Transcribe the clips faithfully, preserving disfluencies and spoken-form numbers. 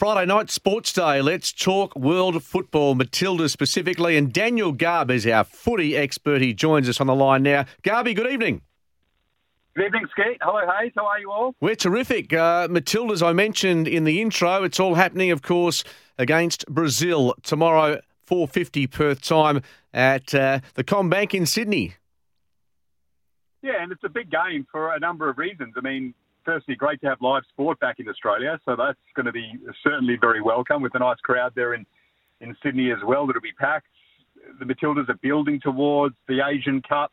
Friday night sports day. Let's talk world football, Matilda specifically. And Daniel Garb is our footy expert. He joins us on the line now. Garby, good evening. Good evening, Skeet. Hello, Hayes. How are you all? We're terrific. Uh, Matilda, as I mentioned in the intro, it's all happening, of course, against Brazil tomorrow, four fifty Perth time at uh, the CommBank in Sydney. Yeah, and it's a big game for a number of reasons. I mean, firstly, great to have live sport back in Australia, so that's going to be certainly very welcome with a nice crowd there in, in Sydney as well that'll be packed. The Matildas are building towards the Asian Cup,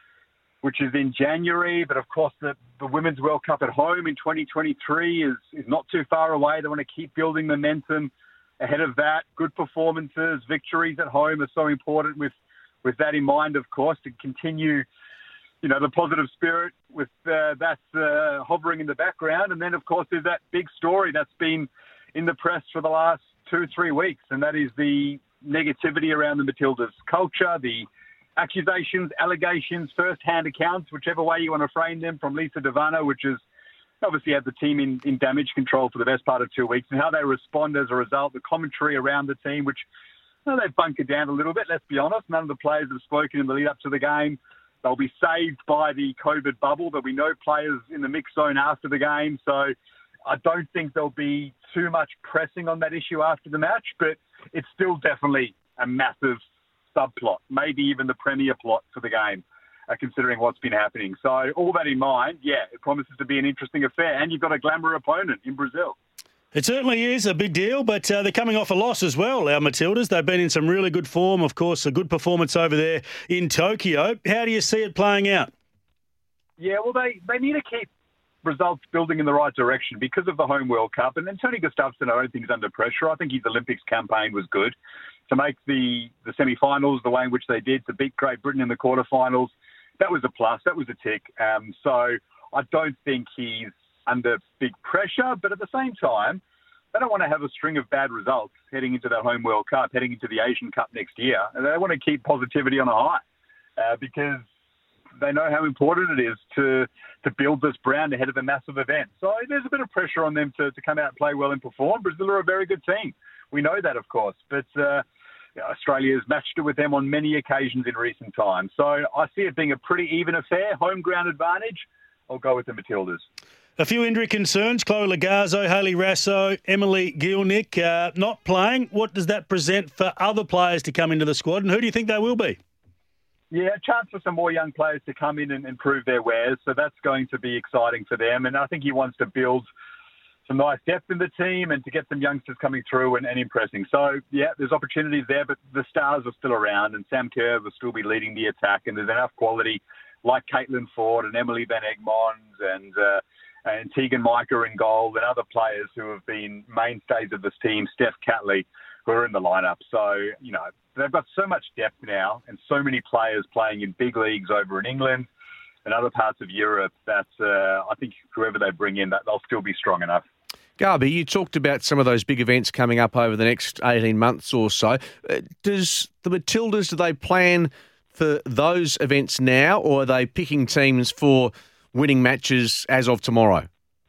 which is in January, but of course the, the Women's World Cup at home in twenty twenty-three is, is not too far away. They want to keep building momentum ahead of that. Good performances, victories at home are so important with, with that in mind, of course, to continue, you know, the positive spirit with uh, that uh, hovering in the background. And then, of course, there's that big story that's been in the press for the last two, three weeks, and that is the negativity around the Matildas culture, the accusations, allegations, first-hand accounts, whichever way you want to frame them, from Lisa Devano, which is obviously had the team in, in damage control for the best part of two weeks, and how they respond as a result, the commentary around the team, which well, they've bunkered down a little bit, let's be honest. None of the players have spoken in the lead-up to the game. They'll be saved by the COVID bubble. There'll be no players in the mix zone after the game, so I don't think there'll be too much pressing on that issue after the match, but it's still definitely a massive subplot, maybe even the premier plot for the game, uh, considering what's been happening. So all that in mind, yeah, it promises to be an interesting affair. And you've got a glamour opponent in Brazil. It certainly is a big deal, but uh, they're coming off a loss as well, our Matildas. They've been in some really good form, of course, a good performance over there in Tokyo. How do you see it playing out? Yeah, well, they, they need to keep results building in the right direction because of the home World Cup. And then Tony Gustafsson, I don't think, is under pressure. I think his Olympics campaign was good. To make the, the semi-finals the way in which they did, to beat Great Britain in the quarterfinals, that was a plus. That was a tick. Um, so I don't think he's under big pressure. But at the same time, they don't want to have a string of bad results heading into that home World Cup, heading into the Asian Cup next year. And they want to keep positivity on a high uh, because they know how important it is to to build this brand ahead of a massive event. So there's a bit of pressure on them to, to come out and play well and perform. Brazil are a very good team. We know that, of course. But uh, you know, Australia has matched it with them on many occasions in recent times. So I see it being a pretty even affair, home ground advantage. I'll go with the Matildas. A few injury concerns. Chloe Lagazzo, Hayley Rasso, Emily Gielnik uh, not playing. What does that present for other players to come into the squad, and who do you think they will be? Yeah, a chance for some more young players to come in and, and prove their wares. So that's going to be exciting for them. And I think he wants to build some nice depth in the team and to get some youngsters coming through and, and impressing. So, yeah, there's opportunities there, but the stars are still around, and Sam Kerr will still be leading the attack. And there's enough quality like Caitlin Ford and Emily Van Egmond and uh, and Tegan Micah in goal and other players who have been mainstays of this team, Steph Catley, who are in the lineup. So, you know, they've got so much depth now and so many players playing in big leagues over in England and other parts of Europe that uh, I think whoever they bring in, that they'll still be strong enough. Garby, you talked about some of those big events coming up over the next eighteen months or so. Uh, does the Matildas, do they plan for those events now, or are they picking teams for winning matches as of tomorrow?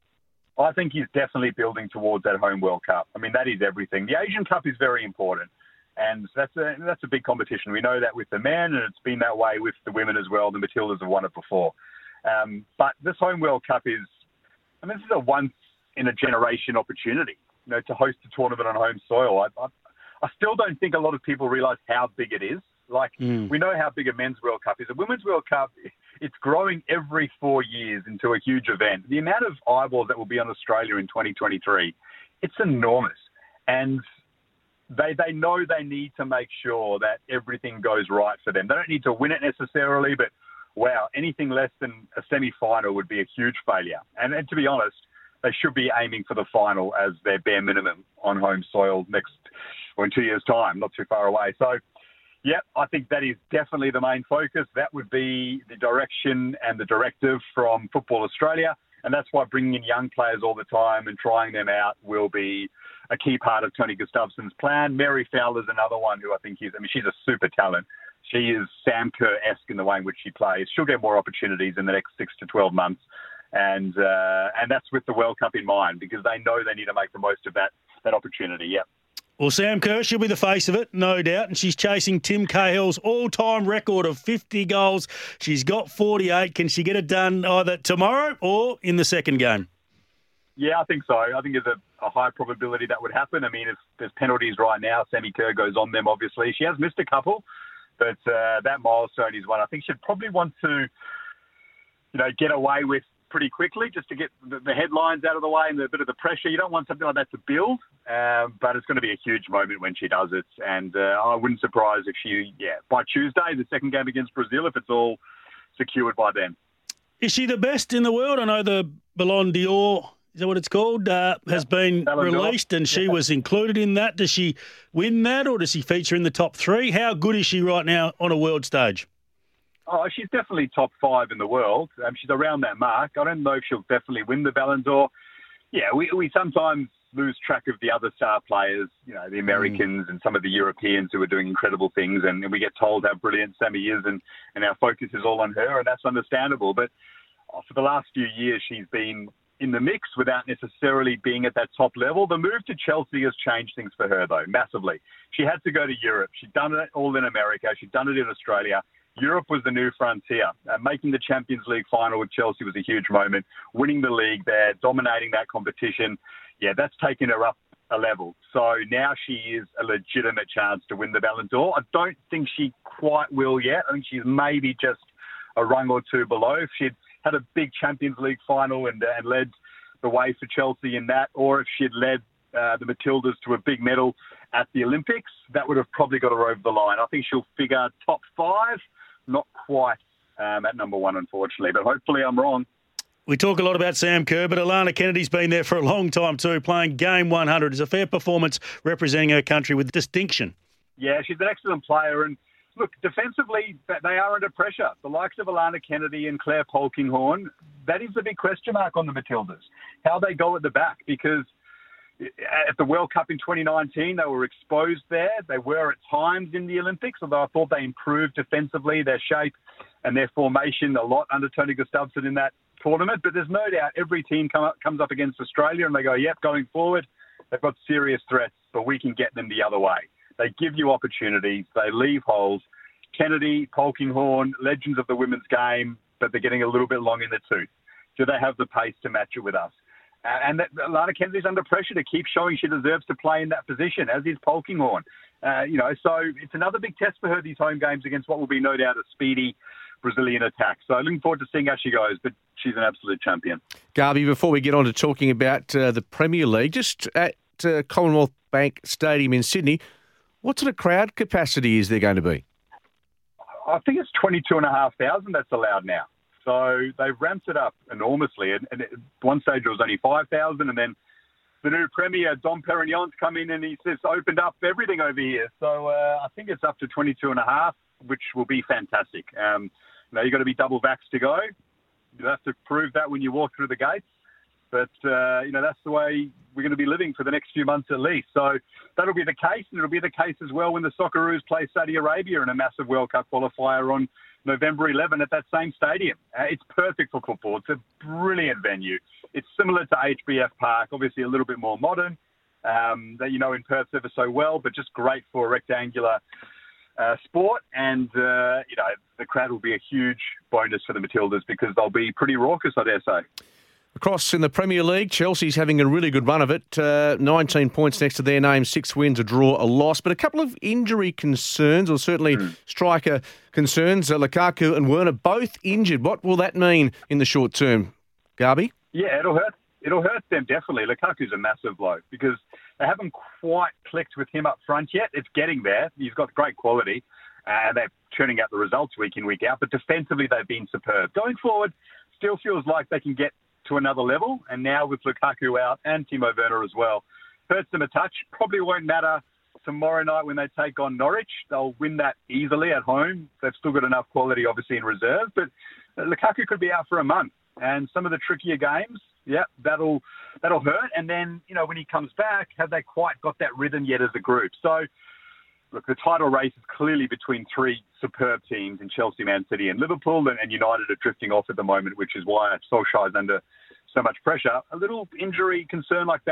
I think he's definitely building towards that home World Cup. I mean, that is everything. The Asian Cup is very important, and that's a, that's a big competition. We know that with the men, and it's been that way with the women as well. The Matildas have won it before. Um, but this home World Cup is, I mean, this is a once-in-a-generation opportunity, you know, to host a tournament on home soil. I, I, I still don't think a lot of people realise how big it is. Like, mm. we know how big a men's World Cup is. A women's World Cup, it's growing every four years into a huge event. The amount of eyeballs that will be on Australia in twenty twenty-three, it's enormous. And they they know they need to make sure that everything goes right for them. They don't need to win it necessarily, but, wow, anything less than a semi-final would be a huge failure. And, and to be honest, they should be aiming for the final as their bare minimum on home soil next, or in two years' time, not too far away. So, yeah, I think that is definitely the main focus. That would be the direction and the directive from Football Australia. And that's why bringing in young players all the time and trying them out will be a key part of Tony Gustafsson's plan. Mary Fowler's another one who I think is, I mean, she's a super talent. She is Sam Kerr-esque in the way in which she plays. She'll get more opportunities in the next six to twelve months. And uh, and that's with the World Cup in mind, because they know they need to make the most of that that opportunity. Yeah. Well, Sam Kerr, she'll be the face of it, no doubt, and she's chasing Tim Cahill's all-time record of fifty goals. She's got forty-eight. Can she get it done either tomorrow or in the second game? Yeah, I think so. I think there's a, a high probability that would happen. I mean, if there's penalties right now, Sammy Kerr goes on them, obviously. She has missed a couple, but uh, that milestone is one I think she'd probably want to, you know, get away with pretty quickly just to get the, the headlines out of the way and a bit of the pressure. You don't want something like that to build, um, but it's going to be a huge moment when she does it. And uh, I wouldn't surprise if she, yeah, by Tuesday, the second game against Brazil, if it's all secured by then. Is she the best in the world? I know the Ballon d'Or, is that what it's called, uh, has been Ballon d'Or. released, and she Yeah. was included in that. Does she win that, or does she feature in the top three? How good is she right now on a world stage? Oh, she's definitely top five in the world. Um, she's around that mark. I don't know if she'll definitely win the Ballon d'Or. Yeah, we, we sometimes lose track of the other star players, you know, the Americans mm. and some of the Europeans who are doing incredible things, and, and we get told how brilliant Sammy is, and, and our focus is all on her, and that's understandable. But oh, for the last few years, she's been in the mix without necessarily being at that top level. The move to Chelsea has changed things for her, though, massively. She had to go to Europe. She'd done it all in America. She'd done it in Australia. Europe was the new frontier. Uh, making the Champions League final with Chelsea was a huge moment. Winning the league there, dominating that competition, yeah, that's taken her up a level. So now she is a legitimate chance to win the Ballon d'Or. I don't think she quite will yet. I think she's maybe just a rung or two below. If she'd had a big Champions League final and, uh, and led the way for Chelsea in that, or if she'd led uh, the Matildas to a big medal at the Olympics, that would have probably got her over the line. I think she'll figure top five, not quite um, at number one, unfortunately, but hopefully I'm wrong. We talk a lot about Sam Kerr, but Alana Kennedy's been there for a long time too, playing game one hundred. It's a fair performance representing her country with distinction. Yeah, she's an excellent player, and look, defensively, they are under pressure. The likes of Alana Kennedy and Claire Polkinghorne, that is the big question mark on the Matildas, how they go at the back, because at the World Cup in twenty nineteen, they were exposed there. They were at times in the Olympics, although I thought they improved defensively, their shape and their formation a lot under Tony Gustafsson in that tournament. But there's no doubt every team come up, comes up against Australia and they go, yep, going forward, they've got serious threats, but we can get them the other way. They give you opportunities. They leave holes. Kennedy, Polkinghorne, legends of the women's game, but they're getting a little bit long in the tooth. Do they have the pace to match it with us? And that, Alana Kennedy's under pressure to keep showing she deserves to play in that position, as is Polkinghorne. Uh, you know, so it's another big test for her, these home games, against what will be no doubt a speedy Brazilian attack. So looking forward to seeing how she goes, but she's an absolute champion. Garby, before we get on to talking about uh, the Premier League, just at uh, Commonwealth Bank Stadium in Sydney, what sort of crowd capacity is there going to be? I think it's twenty-two and a half thousand that's allowed now. So they've ramped it up enormously. And, and at one stage it was only five thousand, and then the new Premier, Dom Perignon's come in and he's just opened up everything over here. So uh, I think it's up to twenty-two and a half, which will be fantastic. Um, you know, you've got to be double vaxxed to go. You'll have to prove that when you walk through the gates. But, uh, you know, that's the way we're going to be living for the next few months at least. So that'll be the case, and it'll be the case as well when the Socceroos play Saudi Arabia in a massive World Cup qualifier on November eleventh at that same stadium. Uh, it's perfect for football. It's a brilliant venue. It's similar to H B F Park, obviously a little bit more modern, um, that you know in Perth ever so well, but just great for a rectangular uh, sport. And, uh, you know, the crowd will be a huge bonus for the Matildas because they'll be pretty raucous, I dare say. Across in the Premier League, Chelsea's having a really good run of it. Uh, nineteen points next to their name, six wins, a draw, a loss. But a couple of injury concerns, or certainly mm. striker concerns. Uh, Lukaku and Werner both injured. What will that mean in the short term, Garby? Yeah, it'll hurt. It'll hurt them, definitely. Lukaku's a massive blow because they haven't quite clicked with him up front yet. It's getting there. He's got great quality, and they're churning out the results week in, week out. But defensively, they've been superb. Going forward, still feels like they can get to another level, and now with Lukaku out and Timo Werner as well, hurts them a touch. Probably won't matter tomorrow night when they take on Norwich. They'll win that easily at home. They've still got enough quality, obviously, in reserve, but Lukaku could be out for a month, and some of the trickier games, yeah, that'll that'll hurt. And then, you know, when he comes back, have they quite got that rhythm yet as a group? So, look, the title race is clearly between three superb teams in Chelsea, Man City and Liverpool, and, and United are drifting off at the moment, which is why Solskjaer's under so much pressure. A little injury concern like that,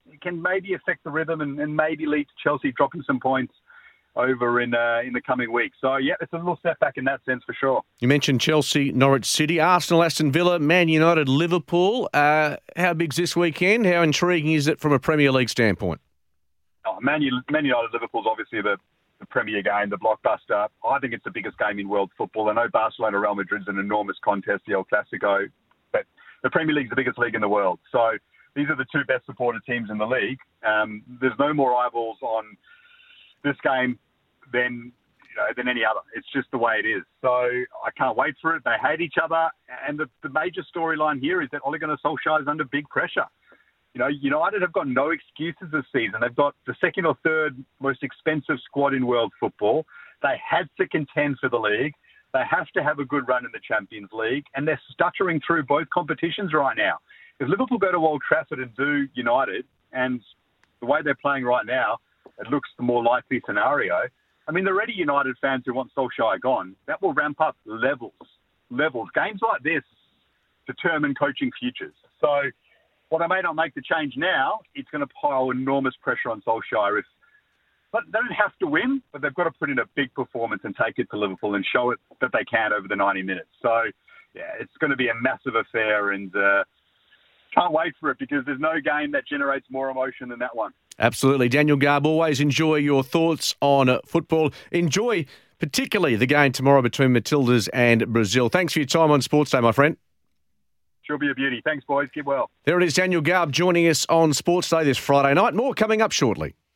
it can maybe affect the rhythm and, and maybe lead to Chelsea dropping some points over in uh, in the coming weeks. So, yeah, it's a little setback in that sense for sure. You mentioned Chelsea, Norwich City, Arsenal, Aston Villa, Man United, Liverpool. Uh, how big's this weekend? How intriguing is it from a Premier League standpoint? Oh, Man, U- Man United, Liverpool's obviously the, the premier game, the blockbuster. I think it's the biggest game in world football. I know Barcelona, Real Madrid's an enormous contest, the El Clasico, but the Premier League's the biggest league in the world. So these are the two best supported teams in the league. Um, there's no more eyeballs on this game than you know than any other. It's just the way it is. So I can't wait for it. They hate each other, and the, the major storyline here is that Ole Gunnar Solskjaer is under big pressure. You know, United have got no excuses this season. They've got the second or third most expensive squad in world football. They had to contend for the league. They have to have a good run in the Champions League, and they're stuttering through both competitions right now. If Liverpool go to Old Trafford and do United, and the way they're playing right now, it looks the more likely scenario. I mean, the already United fans who want Solskjaer gone, that will ramp up levels. Levels. Games like this determine coaching futures. So while they may not make the change now, it's going to pile enormous pressure on Solskjaer. If, but they don't have to win, but they've got to put in a big performance and take it to Liverpool and show it that they can over the ninety minutes. So, yeah, it's going to be a massive affair, and uh, can't wait for it because there's no game that generates more emotion than that one. Absolutely. Daniel Garb, always enjoy your thoughts on uh, football. Enjoy particularly the game tomorrow between Matildas and Brazil. Thanks for your time on Sports Day, my friend. She'll be a beauty. Thanks, boys. Keep well. There it is, Daniel Garb joining us on Sports Day this Friday night. More coming up shortly.